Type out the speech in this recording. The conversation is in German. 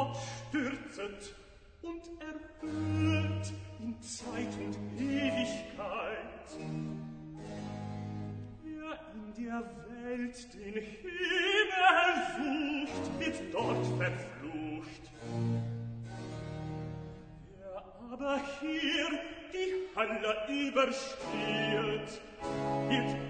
abstürzet und erhöht in Zeit und Ewigkeit. Wer in der Welt den Himmel sucht, wird dort verflucht. Wer aber hier die Hölle übersteht, wird